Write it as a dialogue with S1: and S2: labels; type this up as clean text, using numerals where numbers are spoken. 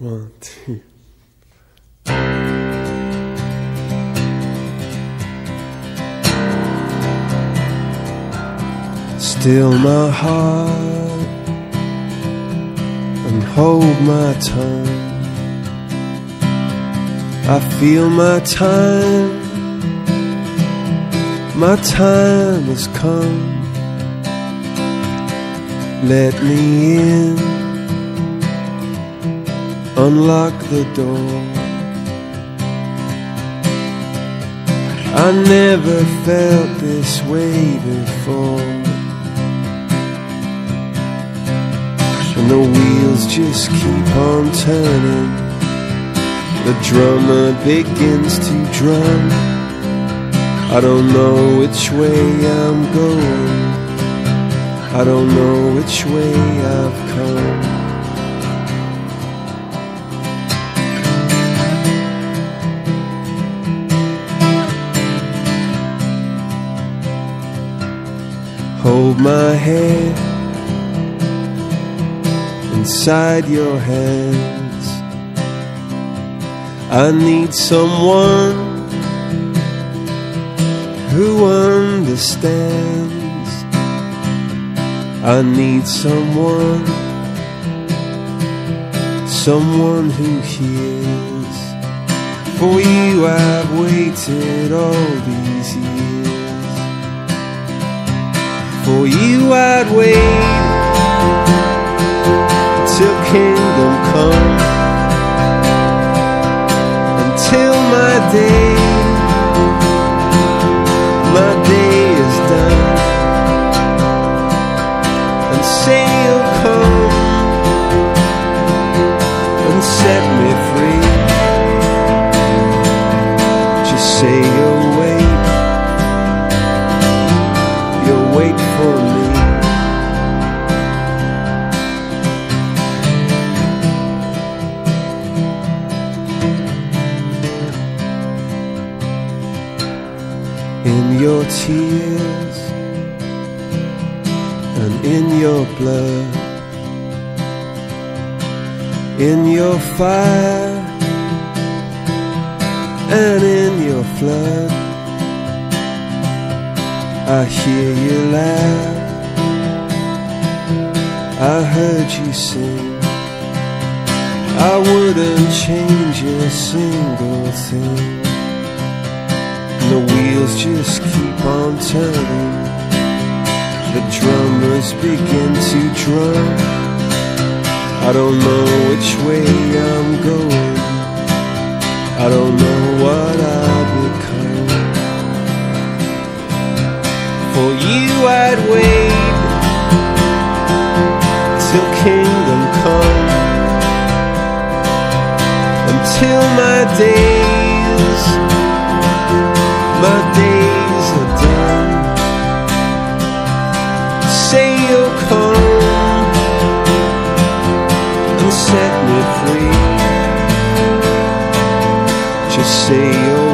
S1: 1, 2. Still my heart and hold my tongue. I feel my time has come. Let me in, unlock the door. I never felt this way before, and the wheels just keep on turning. The drummer begins to drum. I don't know which way I'm going, I don't know which way I've come. Hold my head inside your hands. I need someone who understands. I need someone who hears. For you I've waited all these years. For you I'd wait till kingdom come, until my day is done, and say you'll come and set me free. Just say you'll wait for me. In your tears and in your blood, in your fire and in your flood, I hear you laugh, I heard you sing. I wouldn't change a single thing. The wheels just keep on turning. The drummers begin to drum. I don't know which way I'm going, I don't know what I'll become. For you I'd wait till kingdom come, until my days are done. Say you'll come and set me free. Just say you'll